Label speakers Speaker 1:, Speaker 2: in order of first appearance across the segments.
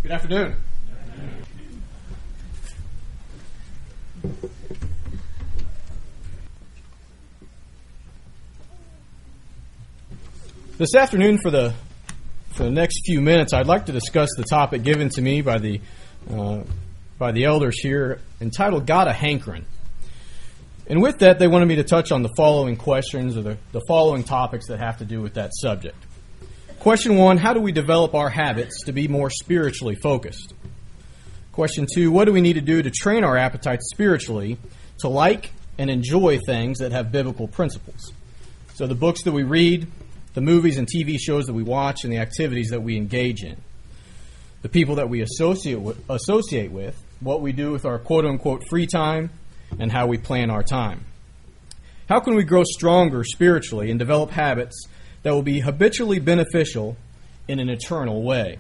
Speaker 1: Good afternoon. This afternoon, for the next few minutes, I'd like to discuss the topic given to me by the elders here, entitled "Got a Hankering." And with that, they wanted me to touch on the following questions, or the following topics that have to do with that subject. Question 1, how do we develop our habits to be more spiritually focused? Question 2, what do we need to do to train our appetites spiritually to like and enjoy things that have biblical principles? So the books that we read, the movies and TV shows that we watch, and the activities that we engage in. The people that we associate with, what we do with our quote-unquote free time, and how we plan our time. How can we grow stronger spiritually and develop habits that will be habitually beneficial in an eternal way?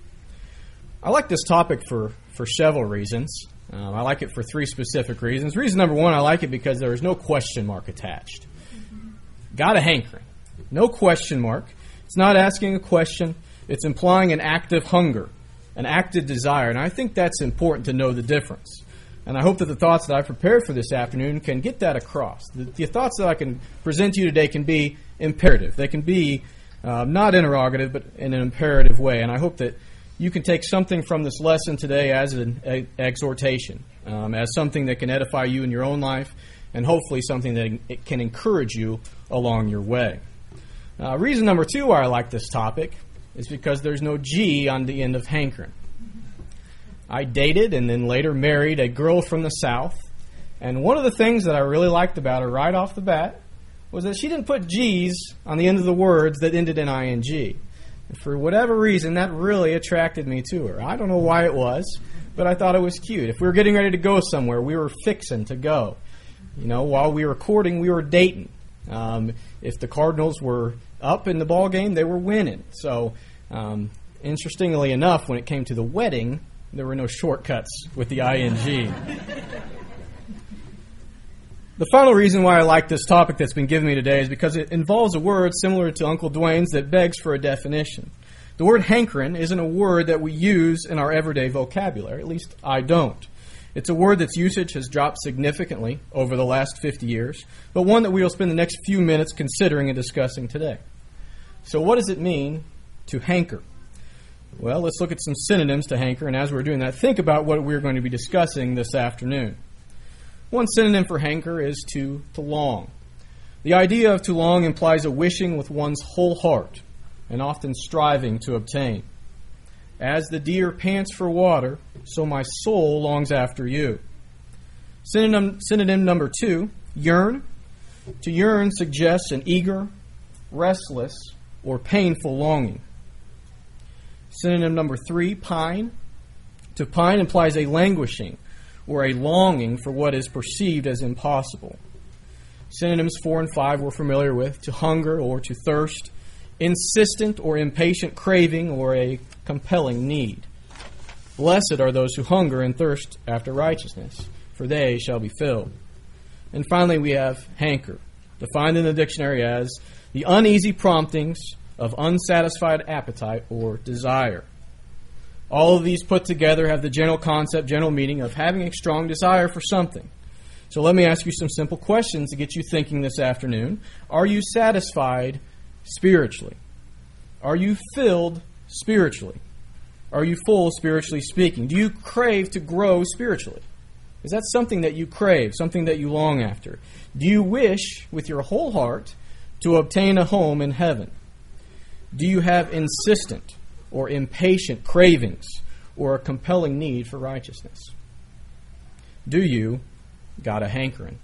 Speaker 1: I like this topic for several reasons. I like it for 3 specific reasons. Reason number 1, I like it because there is no question mark attached. Got a hankering. No question mark. It's not asking a question. It's implying an active hunger, an active desire. And I think that's important to know the difference. And I hope that the thoughts that I've prepared for this afternoon can get that across. The thoughts that I can present to you today can be imperative. They can be not interrogative, but in an imperative way. And I hope that you can take something from this lesson today as an exhortation, as something that can edify you in your own life, and hopefully something that can encourage you along your way. Reason number 2 why I like this topic is because there's no G on the end of hankering. I dated and then later married a girl from the South, and one of the things that I really liked about her right off the bat was that she didn't put G's on the end of the words that ended in ing. And for whatever reason, that really attracted me to her. I don't know why it was, but I thought it was cute. If we were getting ready to go somewhere, we were fixing to go. You know, while we were courting, we were dating. If the Cardinals were up in the ball game, they were winning. So, interestingly enough, when it came to the wedding, there were no shortcuts with the ing. The final reason why I like this topic that's been given me today is because it involves a word similar to Uncle Dwayne's that begs for a definition. The word hankering isn't a word that we use in our everyday vocabulary. At least I don't. It's a word that's usage has dropped significantly over the last 50 years, but one that we will spend the next few minutes considering and discussing today. So what does it mean to hanker? Well, let's look at some synonyms to hanker, and as we're doing that, think about what we're going to be discussing this afternoon. One synonym for hanker is to long. The idea of to long implies a wishing with one's whole heart, and often striving to obtain. As the deer pants for water, so my soul longs after you. Synonym number 2, yearn. To yearn suggests an eager, restless, or painful longing. Synonym number 3, pine. To pine implies a languishing or a longing for what is perceived as impossible. Synonyms 4 and 5 we're familiar with: to hunger or to thirst, insistent or impatient craving, or a compelling need. Blessed are those who hunger and thirst after righteousness, for they shall be filled. And finally we have hanker, defined in the dictionary as the uneasy promptings of unsatisfied appetite or desire. All of these put together have the general concept, general meaning of having a strong desire for something. So let me ask you some simple questions to get you thinking this afternoon. Are you satisfied spiritually? Are you filled spiritually? Are you full spiritually speaking? Do you crave to grow spiritually? Is that something that you crave, something that you long after? Do you wish with your whole heart to obtain a home in heaven? Do you have insistent or impatient cravings or a compelling need for righteousness? Do you got a hankering?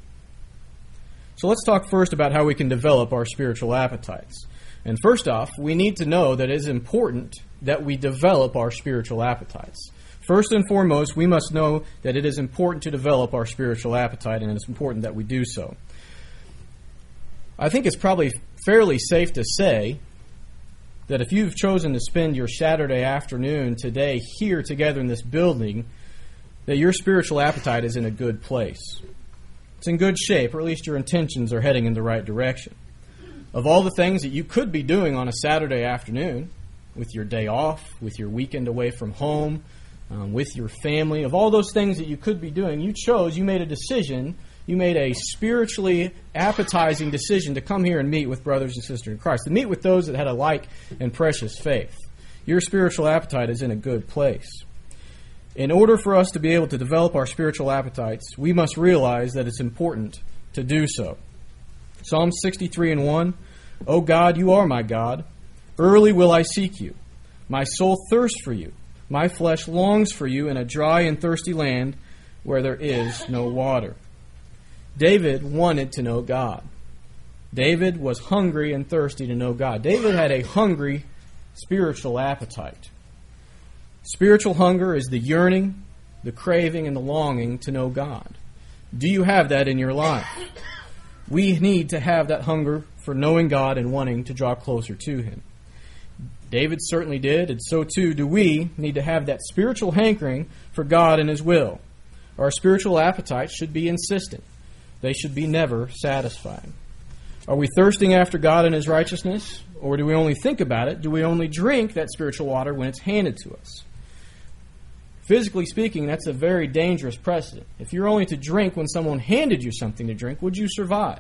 Speaker 1: So let's talk first about how we can develop our spiritual appetites. And first off, we need to know that it is important that we develop our spiritual appetites. First and foremost, we must know that it is important to develop our spiritual appetite, and it's important that we do so. I think it's probably fairly safe to say that if you've chosen to spend your Saturday afternoon today here together in this building, that your spiritual appetite is in a good place. It's in good shape, or at least your intentions are heading in the right direction. Of all the things that you could be doing on a Saturday afternoon, with your day off, with your weekend away from home, with your family, of all those things that you could be doing, you made a decision, you made a spiritually appetizing decision to come here and meet with brothers and sisters in Christ, to meet with those that had a like and precious faith. Your spiritual appetite is in a good place. In order for us to be able to develop our spiritual appetites, we must realize that it's important to do so. Psalm 63:1, O God, you are my God. Early will I seek you. My soul thirsts for you. My flesh longs for you in a dry and thirsty land where there is no water. David wanted to know God. David was hungry and thirsty to know God. David had a hungry spiritual appetite. Spiritual hunger is the yearning, the craving, and the longing to know God. Do you have that in your life? We need to have that hunger for knowing God and wanting to draw closer to Him. David certainly did, and so too do we need to have that spiritual hankering for God and His will. Our spiritual appetites should be insistent. They should be never satisfied. Are we thirsting after God and His righteousness? Or do we only think about it? Do we only drink that spiritual water when it's handed to us? Physically speaking, that's a very dangerous precedent. If you're only to drink when someone handed you something to drink, would you survive?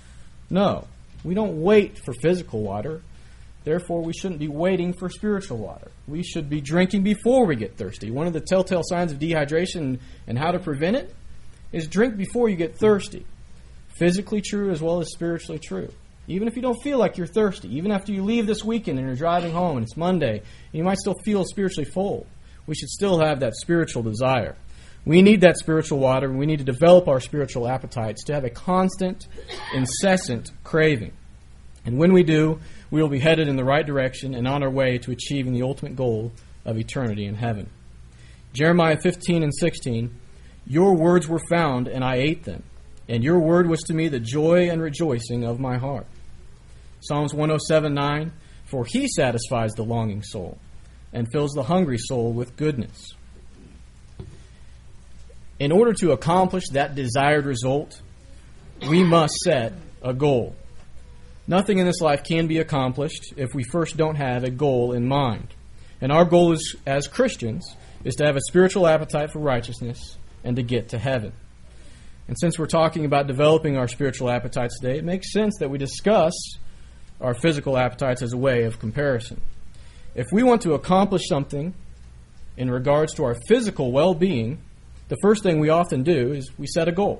Speaker 1: No. We don't wait for physical water. Therefore, we shouldn't be waiting for spiritual water. We should be drinking before we get thirsty. One of the telltale signs of dehydration and how to prevent it is drink before you get thirsty. Physically true as well as spiritually true. Even if you don't feel like you're thirsty, even after you leave this weekend and you're driving home and it's Monday, you might still feel spiritually full. We should still have that spiritual desire. We need that spiritual water, and we need to develop our spiritual appetites to have a constant, incessant craving. And when we do, we will be headed in the right direction and on our way to achieving the ultimate goal of eternity in heaven. Jeremiah 15:16, Your words were found, and I ate them, and your word was to me the joy and rejoicing of my heart. Psalms 107:9, For He satisfies the longing soul and fills the hungry soul with goodness. In order to accomplish that desired result, we must set a goal. Nothing in this life can be accomplished if we first don't have a goal in mind. And our goal is, as Christians, is to have a spiritual appetite for righteousness and to get to heaven. And since we're talking about developing our spiritual appetites today, it makes sense that we discuss our physical appetites as a way of comparison. If we want to accomplish something in regards to our physical well-being, the first thing we often do is we set a goal.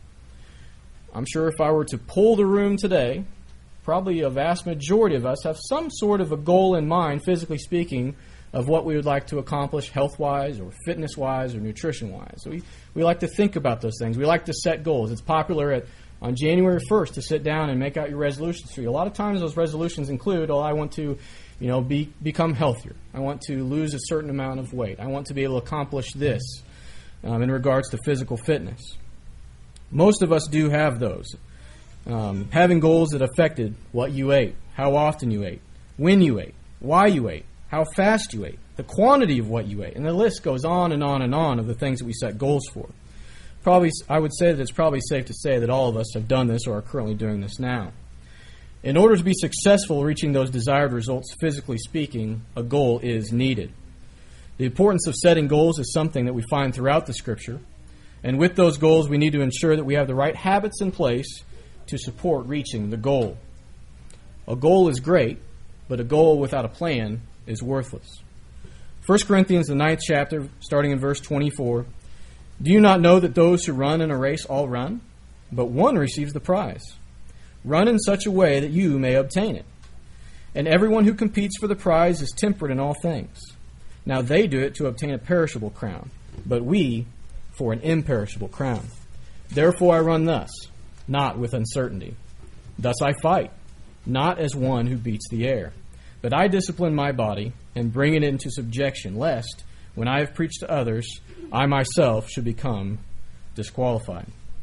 Speaker 1: I'm sure if I were to poll the room today, probably a vast majority of us have some sort of a goal in mind, physically speaking, of what we would like to accomplish health-wise or fitness-wise or nutrition-wise. So we like to think about those things. We like to set goals. It's popular on January 1st to sit down and make out your resolutions for you. A lot of times those resolutions include, I want to become healthier. I want to lose a certain amount of weight. I want to be able to accomplish this in regards to physical fitness. Most of us do have those. Having goals that affected what you ate, how often you ate, when you ate, why you ate, how fast you ate, the quantity of what you ate, and the list goes on and on and on of the things that we set goals for. Probably, I would say that it's probably safe to say that all of us have done this or are currently doing this now. In order to be successful reaching those desired results, physically speaking, a goal is needed. The importance of setting goals is something that we find throughout the Scripture. And with those goals, we need to ensure that we have the right habits in place to support reaching the goal. A goal is great, but a goal without a plan is worthless. 1 Corinthians, the 9th chapter, starting in verse 24, Do you not know that those who run in a race all run, but one receives the prize? Run in such a way that you may obtain it. And everyone who competes for the prize is temperate in all things. Now they do it to obtain a perishable crown, but we for an imperishable crown. Therefore I run thus, not with uncertainty. Thus I fight, not as one who beats the air, but I discipline my body and bring it into subjection, lest, when I have preached to others, I myself should become disqualified.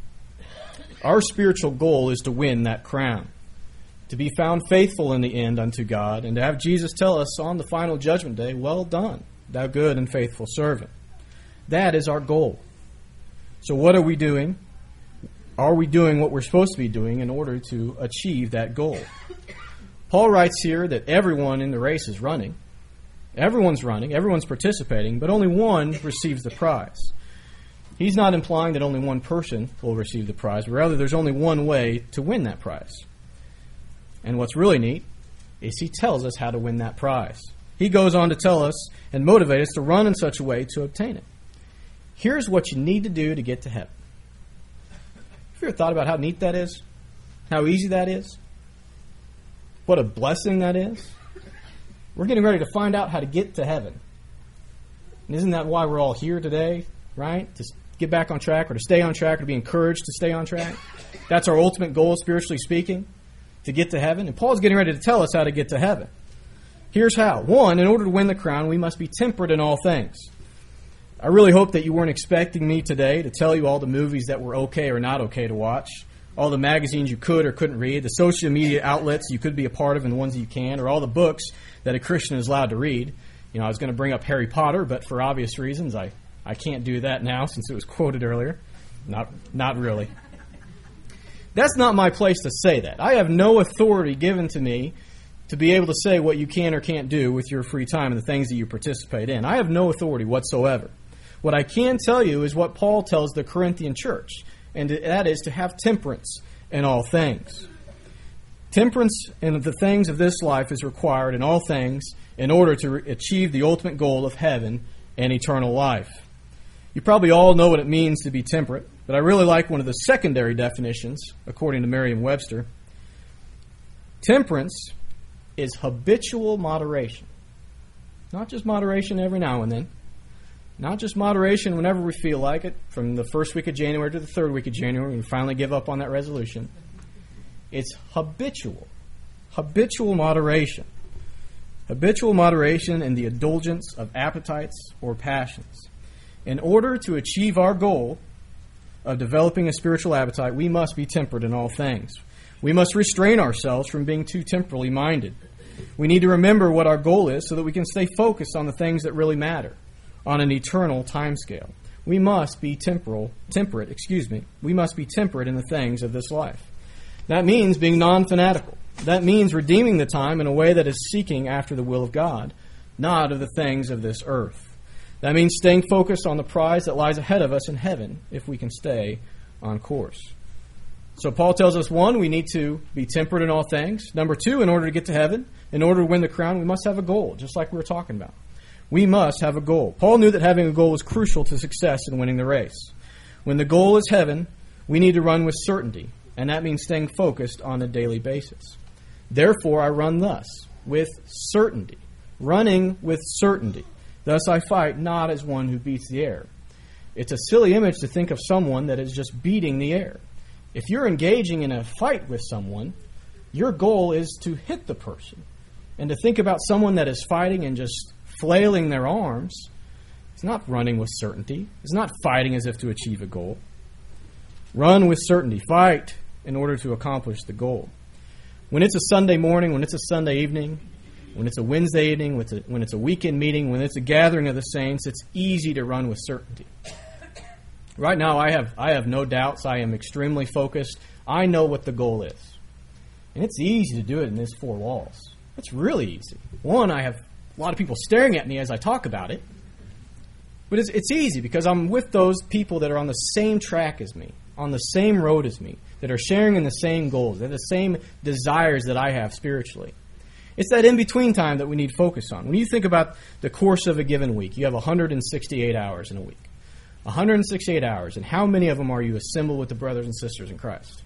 Speaker 1: Our spiritual goal is to win that crown, to be found faithful in the end unto God, and to have Jesus tell us on the final judgment day, Well done, thou good and faithful servant. That is our goal. So what are we doing? Are we doing what we're supposed to be doing in order to achieve that goal? Paul writes here that everyone in the race is running, Everyone's running, everyone's participating, but only one receives the prize. He's not implying that only one person will receive the prize, but rather there's only one way to win that prize. And what's really neat is he tells us how to win that prize. He goes on to tell us and motivate us to run in such a way to obtain it. Here's what you need to do to get to heaven. Have you ever thought about how neat that is? How easy that is? What a blessing that is? We're getting ready to find out how to get to heaven. And isn't that why we're all here today, right? To get back on track, or to stay on track, or to be encouraged to stay on track. That's our ultimate goal, spiritually speaking, to get to heaven. And Paul's getting ready to tell us how to get to heaven. Here's how. 1, in order to win the crown, we must be temperate in all things. I really hope that you weren't expecting me today to tell you all the movies that were okay or not okay to watch, all the magazines you could or couldn't read, the social media outlets you could be a part of and the ones that you can, or all the books that a Christian is allowed to read. You know, I was going to bring up Harry Potter, but for obvious reasons, I can't do that now since it was quoted earlier. Not really. That's not my place to say that. I have no authority given to me to be able to say what you can or can't do with your free time and the things that you participate in. I have no authority whatsoever. What I can tell you is what Paul tells the Corinthian church, and that is to have temperance in all things. Temperance in the things of this life is required in all things in order to achieve the ultimate goal of heaven and eternal life. You probably all know what it means to be temperate, but I really like one of the secondary definitions, according to Merriam-Webster. Temperance is habitual moderation. Not just moderation every now and then. Not just moderation whenever we feel like it, from the first week of January to the third week of January, and we finally give up on that resolution. It's habitual. Habitual moderation. Habitual moderation in the indulgence of appetites or passions. In order to achieve our goal of developing a spiritual appetite, we must be temperate in all things. We must restrain ourselves from being too temporally minded. We need to remember what our goal is so that we can stay focused on the things that really matter on an eternal time scale. We must be temperate. We must be temperate in the things of this life. That means being non-fanatical. That means redeeming the time in a way that is seeking after the will of God, not of the things of this earth. That means staying focused on the prize that lies ahead of us in heaven if we can stay on course. So Paul tells us, 1, we need to be temperate in all things. Number 2, in order to get to heaven, in order to win the crown, we must have a goal, just like we were talking about. We must have a goal. Paul knew that having a goal was crucial to success in winning the race. When the goal is heaven, we need to run with certainty, and that means staying focused on a daily basis. Therefore, I run thus, with certainty, running with certainty. Thus I fight not as one who beats the air. It's a silly image to think of someone that is just beating the air. If you're engaging in a fight with someone, your goal is to hit the person. And to think about someone that is fighting and just flailing their arms, it's not running with certainty. It's not fighting as if to achieve a goal. Run with certainty. Fight in order to accomplish the goal. When it's a Sunday morning, when it's a Sunday evening, when it's a Wednesday evening, when it's a weekend meeting, when it's a gathering of the saints, it's easy to run with certainty. Right now, I have no doubts. I am extremely focused. I know what the goal is. And it's easy to do it in these 4 walls. It's really easy. 1, I have a lot of people staring at me as I talk about it. But it's easy because I'm with those people that are on the same track as me, on the same road as me, that are sharing in the same goals, that have the same desires that I have spiritually. It's that in-between time that we need focus on. When you think about the course of a given week, you have 168 hours in a week. 168 hours, and how many of them are you assembled with the brothers and sisters in Christ?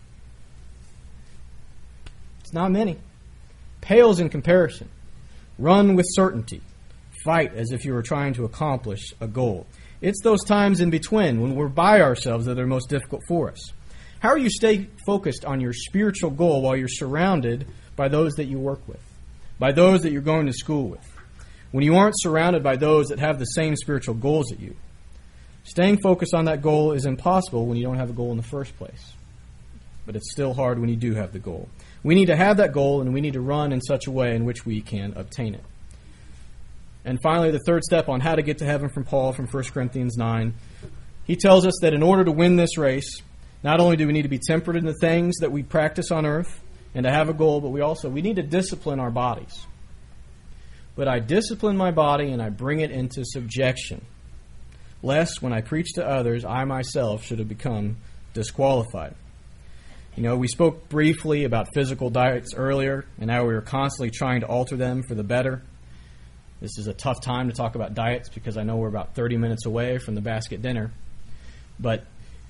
Speaker 1: It's not many. Pales in comparison. Run with certainty. Fight as if you were trying to accomplish a goal. It's those times in between when we're by ourselves that are most difficult for us. How are you stay focused on your spiritual goal while you're surrounded by those that you work with, by those that you're going to school with, when you aren't surrounded by those that have the same spiritual goals as you? Staying focused on that goal is impossible when you don't have a goal in the first place. But it's still hard when you do have the goal. We need to have that goal, and we need to run in such a way in which we can obtain it. And finally, the third step on how to get to heaven from Paul from 1 Corinthians 9. He tells us that in order to win this race, not only do we need to be temperate in the things that we practice on earth and to have a goal, but we need to discipline our bodies. but I discipline my body and I bring it into subjection, lest when I preach to others, I myself should have become disqualified. We spoke briefly about physical diets earlier and how we were constantly trying to alter them for the better. This is a tough time to talk about diets because I know we're about 30 minutes away from the basket dinner. But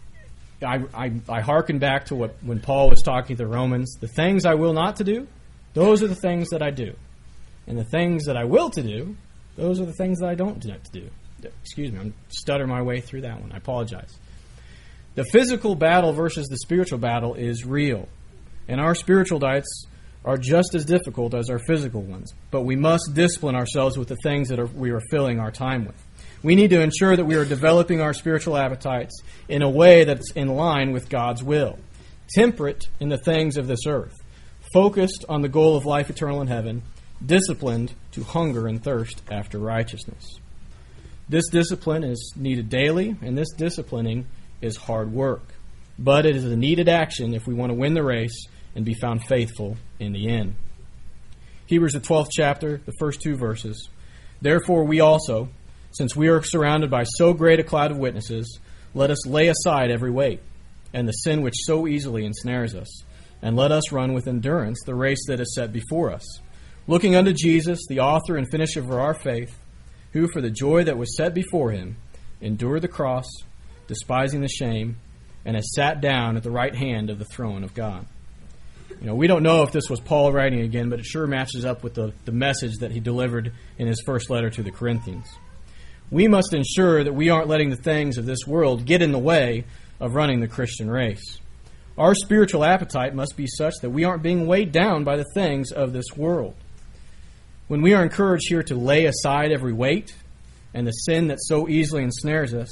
Speaker 1: I hearken back to when Paul was talking to the Romans. The things I will not to do, those are the things that I do. And the things that I will to do, those are the things that I don't to do. Excuse me, I'm stuttering my way through that one. I apologize. The physical battle versus the spiritual battle is real. And our spiritual diets are just as difficult as our physical ones. But we must discipline ourselves with the things that we are filling our time with. We need to ensure that we are developing our spiritual appetites in a way that's in line with God's will. Temperate in the things of this earth. Focused on the goal of life eternal in heaven. Disciplined to hunger and thirst after righteousness. This discipline is needed daily, and this disciplining is hard work. But it is a needed action if we want to win the race and be found faithful in the end. Hebrews, the 12th chapter, the first 2 verses. Therefore we also, since we are surrounded by so great a cloud of witnesses, let us lay aside every weight, and the sin which so easily ensnares us, and let us run with endurance the race that is set before us, looking unto Jesus, the author and finisher of our faith, who for the joy that was set before him endured the cross, despising the shame, and has sat down at the right hand of the throne of God. We don't know if this was Paul writing again, but it sure matches up with the message that he delivered in his first letter to the Corinthians. We must ensure that we aren't letting the things of this world get in the way of running the Christian race. Our spiritual appetite must be such that we aren't being weighed down by the things of this world. When we are encouraged here to lay aside every weight and the sin that so easily ensnares us,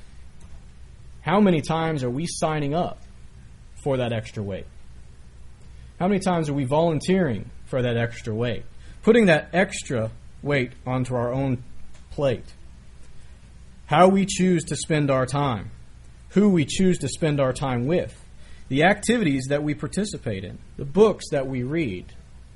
Speaker 1: how many times are we signing up for that extra weight? How many times are we volunteering for that extra weight? Putting that extra weight onto our own plate. How we choose to spend our time. Who we choose to spend our time with. The activities that we participate in. The books that we read.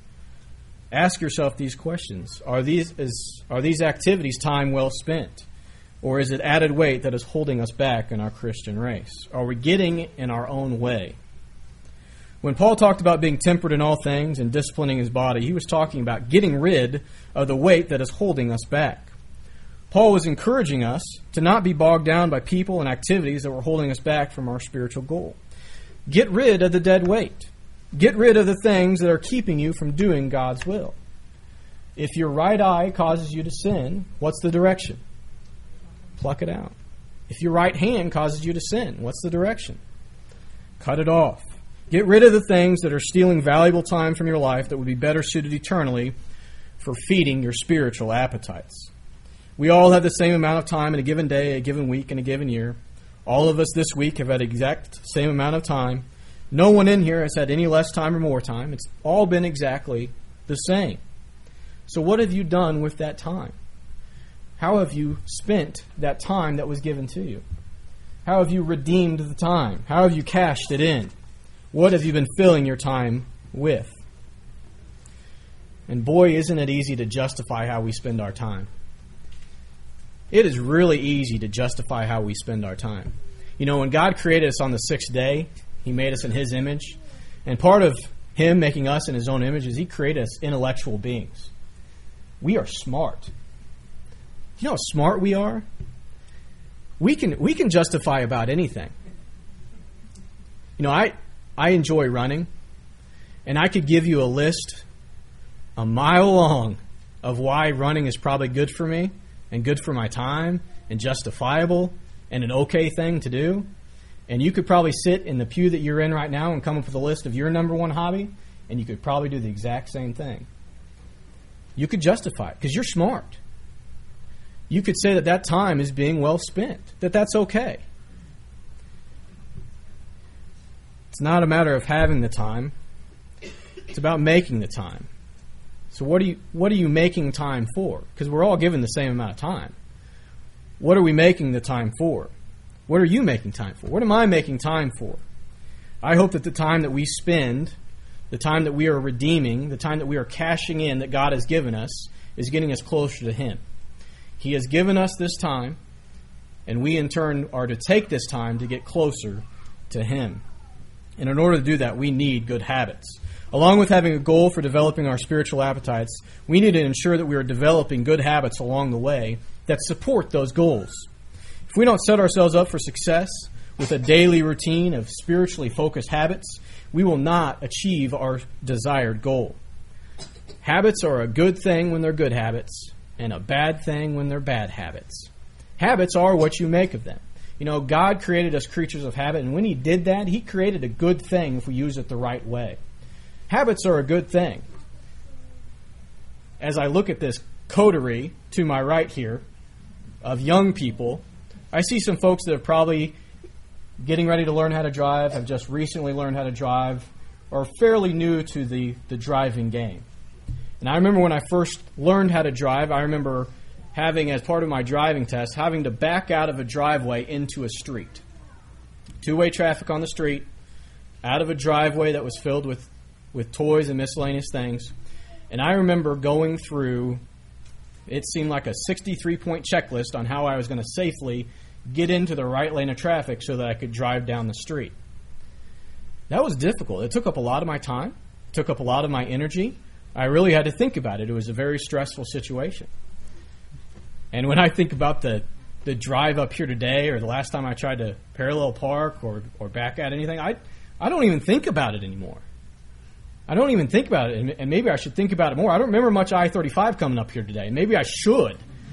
Speaker 1: Ask yourself these questions. Are these activities time well spent? Or is it added weight that is holding us back in our Christian race? Are we getting in our own way? When Paul talked about being temperate in all things and disciplining his body, he was talking about getting rid of the weight that is holding us back. Paul was encouraging us to not be bogged down by people and activities that were holding us back from our spiritual goal. Get rid of the dead weight. Get rid of the things that are keeping you from doing God's will. If your right eye causes you to sin, what's the direction? Pluck it out. If your right hand causes you to sin, what's the direction? Cut it off. Get rid of the things that are stealing valuable time from your life that would be better suited eternally for feeding your spiritual appetites. We all have the same amount of time in a given day, a given week, and a given year. All of us this week have had the exact same amount of time. No one in here has had any less time or more time. It's all been exactly the same. So what have you done with that time? How have you spent that time that was given to you? How have you redeemed the time? How have you cashed it in? What have you been filling your time with? And boy, isn't it easy to justify how we spend our time. It is really easy to justify how we spend our time. When God created us on the 6th day, He made us in His image. And part of Him making us in His own image is He created us intellectual beings. We are smart. You know how smart we are? We can justify about anything. I enjoy running, and I could give you a list a mile long of why running is probably good for me and good for my time and justifiable and an okay thing to do. And you could probably sit in the pew that you're in right now and come up with a list of your number one hobby, and you could probably do the exact same thing. You could justify it because you're smart. You could say that time is being well spent, that's okay. It's not a matter of having the time. It's about making the time. So what are you making time for? Because we're all given the same amount of time. What are we making the time for? What are you making time for? What am I making time for? I hope that the time that we spend, the time that we are redeeming, the time that we are cashing in that God has given us, is getting us closer to Him. He has given us this time, and we in turn are to take this time to get closer to Him. And in order to do that, we need good habits. Along with having a goal for developing our spiritual appetites, we need to ensure that we are developing good habits along the way that support those goals. If we don't set ourselves up for success with a daily routine of spiritually focused habits, we will not achieve our desired goal. Habits are a good thing when they're good habits, and a bad thing when they're bad habits. Habits are what you make of them. You know, God created us creatures of habit, and when He did that, He created a good thing if we use it the right way. Habits are a good thing. As I look at this coterie to my right here of young people, I see some folks that are probably getting ready to learn how to drive, have just recently learned how to drive, or fairly new to the driving game. And I remember when I first learned how to drive, I remember having, as part of my driving test, having to back out of a driveway into a street. Two-way traffic on the street, out of a driveway that was filled with toys and miscellaneous things. And I remember going through, it seemed like a 63-point checklist on how I was going to safely get into the right lane of traffic so that I could drive down the street. That was difficult. It took up a lot of my time, took up a lot of my energy. I really had to think about it. It was a very stressful situation. And when I think about the drive up here today, or the last time I tried to parallel park or back out anything, I don't even think about it anymore. I don't even think about it, and maybe I should think about it more. I don't remember much I-35 coming up here today. Maybe I should.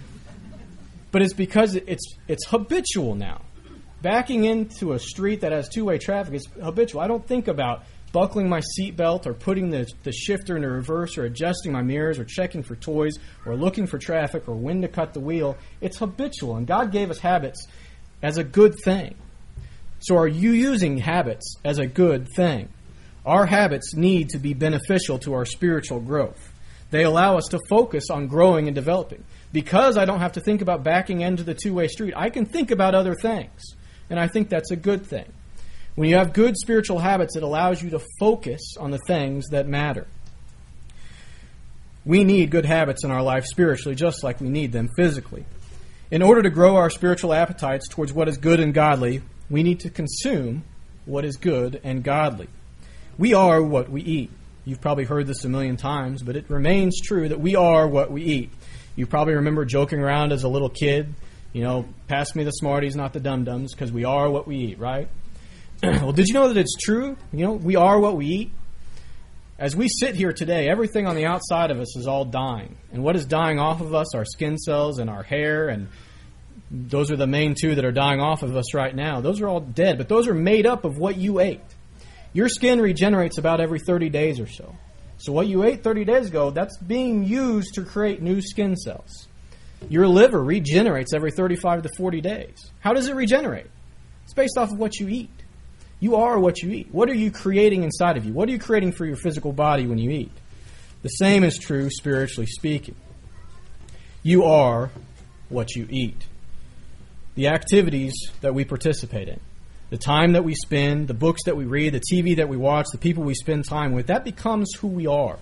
Speaker 1: But it's because it's habitual now. Backing into a street that has two-way traffic is habitual. I don't think about buckling my seatbelt or putting the shifter into reverse or adjusting my mirrors or checking for toys or looking for traffic or when to cut the wheel. It's habitual, and God gave us habits as a good thing. So are you using habits as a good thing? Our habits need to be beneficial to our spiritual growth. They allow us to focus on growing and developing. Because I don't have to think about backing into the two-way street, I can think about other things. And I think that's a good thing. When you have good spiritual habits, it allows you to focus on the things that matter. We need good habits in our life spiritually, just like we need them physically. In order to grow our spiritual appetites towards what is good and godly, we need to consume what is good and godly. We are what we eat. You've probably heard this a million times, but it remains true that we are what we eat. You probably remember joking around as a little kid, pass me the Smarties, not the Dum-Dums, because we are what we eat, right? Well, did you know that it's true? We are what we eat. As we sit here today, everything on the outside of us is all dying. And what is dying off of us? Our skin cells and our hair, and those are the main two that are dying off of us right now. Those are all dead, but those are made up of what you ate. Your skin regenerates about every 30 days or so. So what you ate 30 days ago, that's being used to create new skin cells. Your liver regenerates every 35 to 40 days. How does it regenerate? It's based off of what you eat. You are what you eat. What are you creating inside of you? What are you creating for your physical body when you eat? The same is true spiritually speaking. You are what you eat. The activities that we participate in, the time that we spend, the books that we read, the TV that we watch, the people we spend time with, that becomes who we are.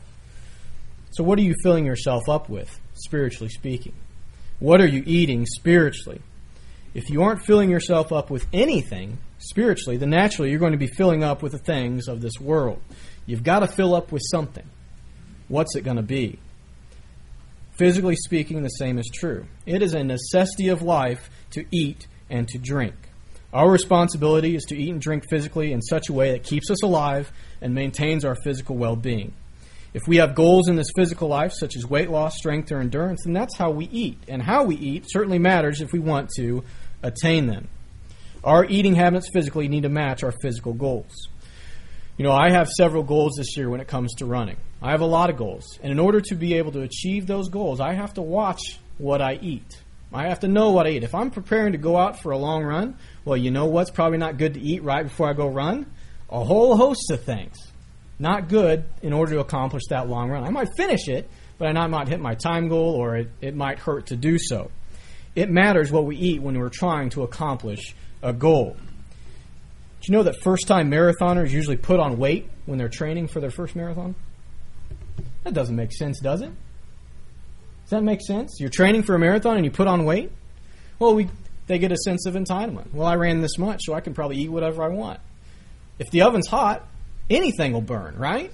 Speaker 1: So what are you filling yourself up with, spiritually speaking? What are you eating spiritually? If you aren't filling yourself up with anything spiritually, then naturally you're going to be filling up with the things of this world. You've got to fill up with something. What's it going to be? Physically speaking, the same is true. It is a necessity of life to eat and to drink. Our responsibility is to eat and drink physically in such a way that keeps us alive and maintains our physical well-being. If we have goals in this physical life, such as weight loss, strength, or endurance, then that's how we eat. And how we eat certainly matters if we want to attain them. Our eating habits physically need to match our physical goals. I have several goals this year when it comes to running. I have a lot of goals. And in order to be able to achieve those goals, I have to watch what I eat. I have to know what I eat. If I'm preparing to go out for a long run, well, you know what's probably not good to eat right before I go run? A whole host of things. Not good in order to accomplish that long run. I might finish it, but I might hit my time goal, or it might hurt to do so. It matters what we eat when we're trying to accomplish a goal. Do you know that first-time marathoners usually put on weight when they're training for their first marathon? That doesn't make sense, does it? Does that make sense? You're training for a marathon and you put on weight? Well, they get a sense of entitlement. Well, I ran this much, so I can probably eat whatever I want. If the oven's hot, anything will burn, right?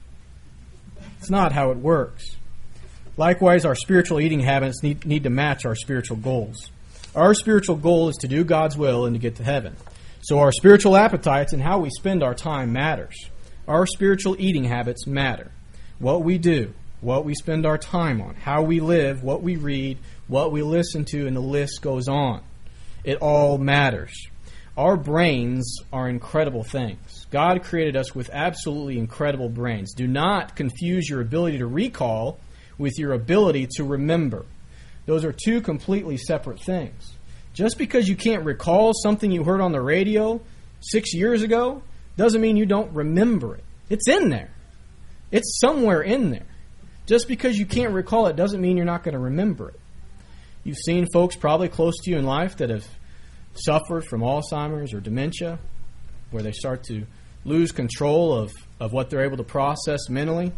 Speaker 1: It's not how it works. Likewise, our spiritual eating habits need to match our spiritual goals. Our spiritual goal is to do God's will and to get to heaven. So our spiritual appetites and how we spend our time matters. Our spiritual eating habits matter. What we do, what we spend our time on, how we live, what we read, what we listen to, and the list goes on. It all matters. Our brains are incredible things. God created us with absolutely incredible brains. Do not confuse your ability to recall with your ability to remember. Those are two completely separate things. Just because you can't recall something you heard on the radio 6 years ago doesn't mean you don't remember it. It's in there. It's somewhere in there. Just because you can't recall it doesn't mean you're not going to remember it. You've seen folks probably close to you in life that have suffered from Alzheimer's or dementia, where they start to lose control of what they're able to process mentally.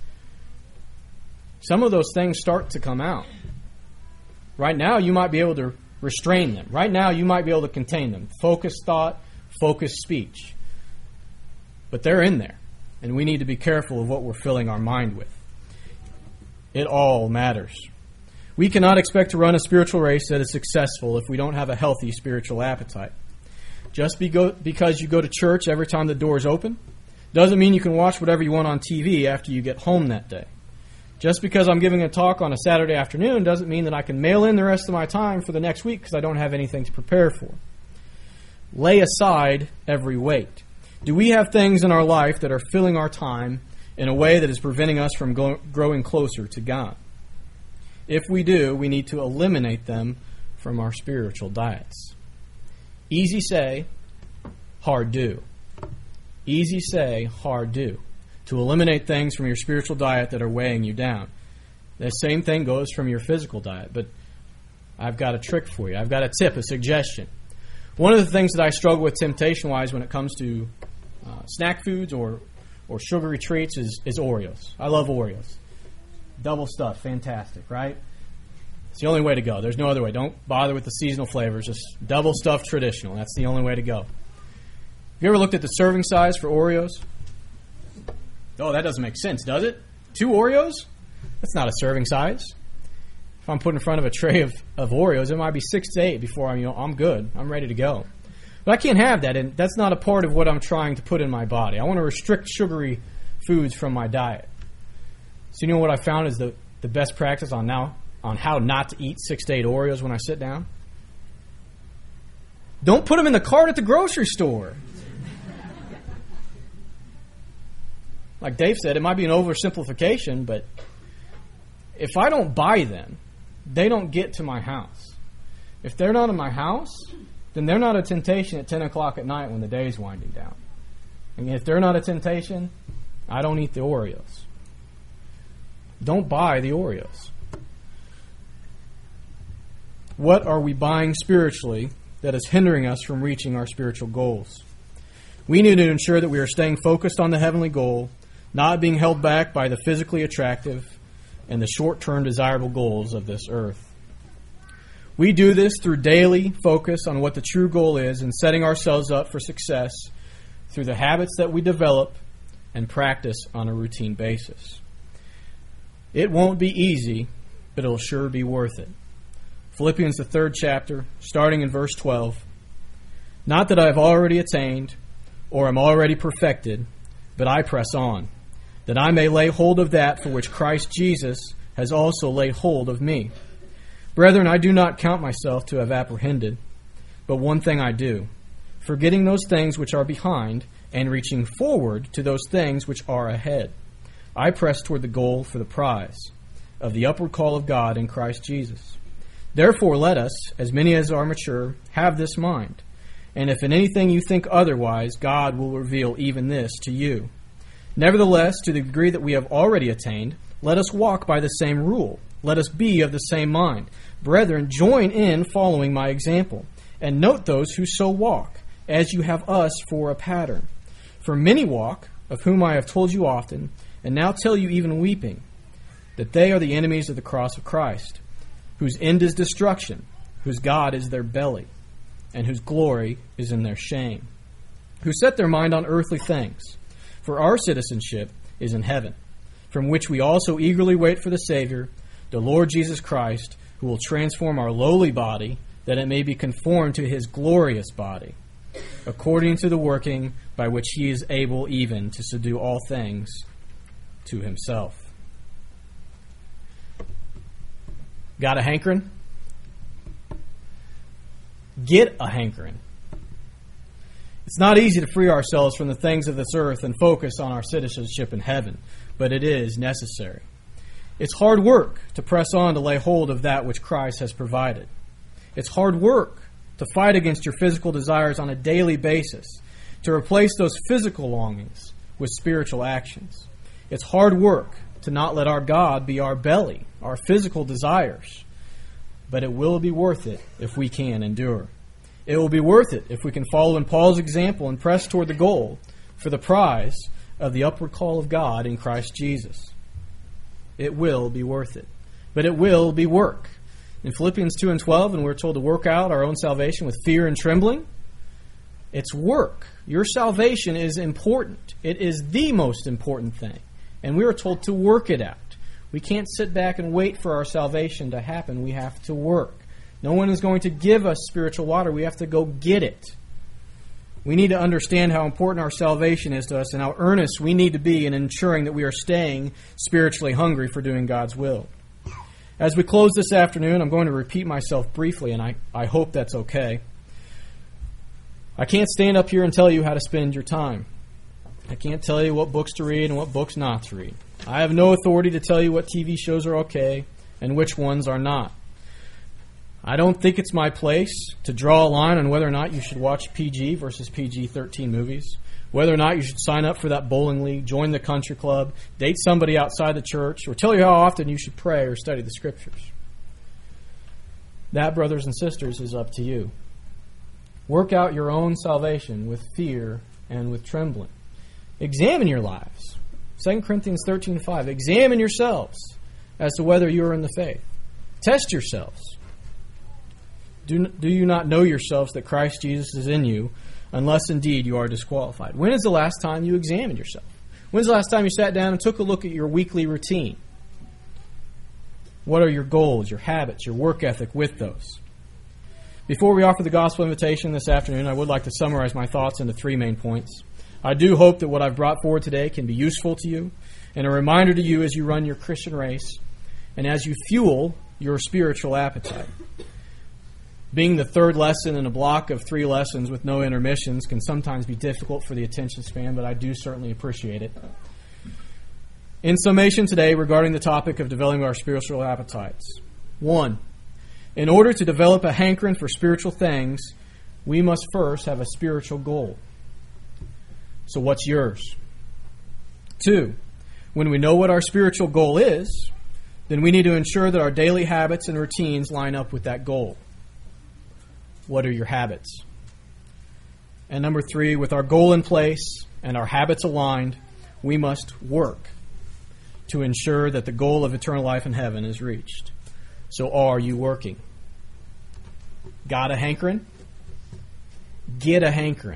Speaker 1: Some of those things start to come out. Right now, you might be able to restrain them. Right now, you might be able to contain them. Focused thought, focused speech. But they're in there, and we need to be careful of what we're filling our mind with. It all matters. We cannot expect to run a spiritual race that is successful if we don't have a healthy spiritual appetite. Just because you go to church every time the doors open doesn't mean you can watch whatever you want on TV after you get home that day. Just because I'm giving a talk on a Saturday afternoon doesn't mean that I can mail in the rest of my time for the next week because I don't have anything to prepare for. Lay aside every weight. Do we have things in our life that are filling our time in a way that is preventing us from growing closer to God? If we do, we need to eliminate them from our spiritual diets. Easy say, hard do. Easy say, hard do. To eliminate things from your spiritual diet that are weighing you down. The same thing goes from your physical diet, but I've got a trick for you. I've got a tip, a suggestion. One of the things that I struggle with temptation-wise when it comes to snack foods or sugary treats is Oreos. I love Oreos. Double stuffed, fantastic, right? It's the only way to go. There's no other way. Don't bother with the seasonal flavors. Just double stuffed traditional. That's the only way to go. Have you ever looked at the serving size for Oreos? Oh, that doesn't make sense, does it? 2 Oreos? That's not a serving size. If I'm put in front of a tray of Oreos, it might be 6 to 8 before I'm good. I'm ready to go. But I can't have that, and that's not a part of what I'm trying to put in my body. I want to restrict sugary foods from my diet. So you know what I found is the best practice on how not to eat 6 to 8 Oreos when I sit down? Don't put them in the cart at the grocery store. Like Dave said, it might be an oversimplification, but if I don't buy them, they don't get to my house. If they're not in my house, then they're not a temptation at 10 o'clock at night when the day's winding down. And if they're not a temptation, I don't eat the Oreos. Don't buy the Oreos. What are we buying spiritually that is hindering us from reaching our spiritual goals? We need to ensure that we are staying focused on the heavenly goal, not being held back by the physically attractive and the short-term desirable goals of this earth. We do this through daily focus on what the true goal is and setting ourselves up for success through the habits that we develop and practice on a routine basis. It won't be easy, but it'll sure be worth it. Philippians, the 3rd chapter, starting in verse 12. Not that I have already attained or am already perfected, but I press on, that I may lay hold of that for which Christ Jesus has also laid hold of me. Brethren, I do not count myself to have apprehended, but one thing I do, forgetting those things which are behind and reaching forward to those things which are ahead. I press toward the goal for the prize of the upward call of God in Christ Jesus. Therefore let us, as many as are mature, have this mind. And if in anything you think otherwise, God will reveal even this to you. Nevertheless, to the degree that we have already attained, let us walk by the same rule. Let us be of the same mind. Brethren, join in following my example, and note those who so walk, as you have us for a pattern. For many walk, of whom I have told you often, and now tell you even weeping, that they are the enemies of the cross of Christ, whose end is destruction, whose God is their belly, and whose glory is in their shame, who set their mind on earthly things. For our citizenship is in heaven, from which we also eagerly wait for the Savior, the Lord Jesus Christ, who will transform our lowly body, that it may be conformed to his glorious body, according to the working by which he is able even to subdue all things to himself. Got a hankering? Get a hankering. It's not easy to free ourselves from the things of this earth and focus on our citizenship in heaven, but it is necessary. It's hard work to press on to lay hold of that which Christ has provided. It's hard work to fight against your physical desires on a daily basis, to replace those physical longings with spiritual actions. It's hard work to not let our God be our belly, our physical desires. But it will be worth it if we can endure. It will be worth it if we can follow in Paul's example and press toward the goal for the prize of the upward call of God in Christ Jesus. It will be worth it. But it will be work. In Philippians 2 and 12, and we're told to work out our own salvation with fear and trembling. It's work. Your salvation is important. It is the most important thing. And we are told to work it out. We can't sit back and wait for our salvation to happen. We have to work. No one is going to give us spiritual water. We have to go get it. We need to understand how important our salvation is to us and how earnest we need to be in ensuring that we are staying spiritually hungry for doing God's will. As we close this afternoon, I'm going to repeat myself briefly, and I hope that's okay. I can't stand up here and tell you how to spend your time. I can't tell you what books to read and what books not to read. I have no authority to tell you what TV shows are okay and which ones are not. I don't think it's my place to draw a line on whether or not you should watch PG versus PG-13 movies, whether or not you should sign up for that bowling league, join the country club, date somebody outside the church, or tell you how often you should pray or study the Scriptures. That, brothers and sisters, is up to you. Work out your own salvation with fear and with trembling. Examine your lives. 2 Corinthians 13:5. Examine yourselves as to whether you are in the faith. Test yourselves. Do you not know yourselves that Christ Jesus is in you, unless indeed you are disqualified? When is the last time you examined yourself? When's the last time you sat down and took a look at your weekly routine? What are your goals, your habits, your work ethic with those? Before we offer the gospel invitation this afternoon, I would like to summarize my thoughts into 3 main points. I do hope that what I've brought forward today can be useful to you and a reminder to you as you run your Christian race and as you fuel your spiritual appetite. Being the third lesson in a block of 3 lessons with no intermissions can sometimes be difficult for the attention span, but I do certainly appreciate it. In summation today regarding the topic of developing our spiritual appetites. 1. In order to develop a hankering for spiritual things, we must first have a spiritual goal. So what's yours? 2. When we know what our spiritual goal is, then we need to ensure that our daily habits and routines line up with that goal. What are your habits? And number 3, with our goal in place and our habits aligned, we must work to ensure that the goal of eternal life in heaven is reached. So are you working? Got a hankering? Get a hankering.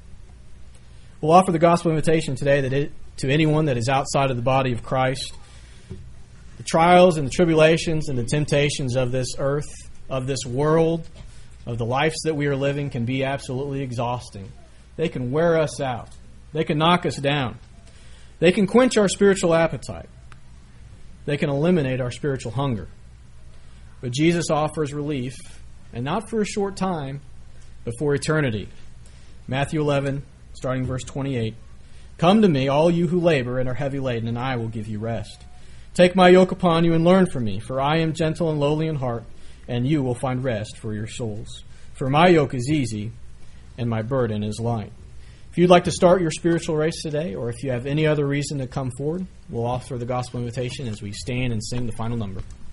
Speaker 1: We'll offer the gospel invitation today to anyone that is outside of the body of Christ. The trials and the tribulations and the temptations of this earth, of this world, of the lives that we are living can be absolutely exhausting. They can wear us out. They can knock us down. They can quench our spiritual appetite. They can eliminate our spiritual hunger. But Jesus offers relief, and not for a short time, but for eternity. Matthew 11, starting verse 28. Come to me, all you who labor and are heavy laden, and I will give you rest. Take my yoke upon you and learn from me, for I am gentle and lowly in heart, and you will find rest for your souls. For my yoke is easy, and my burden is light. If you'd like to start your spiritual race today, or if you have any other reason to come forward, we'll offer the gospel invitation as we stand and sing the final number.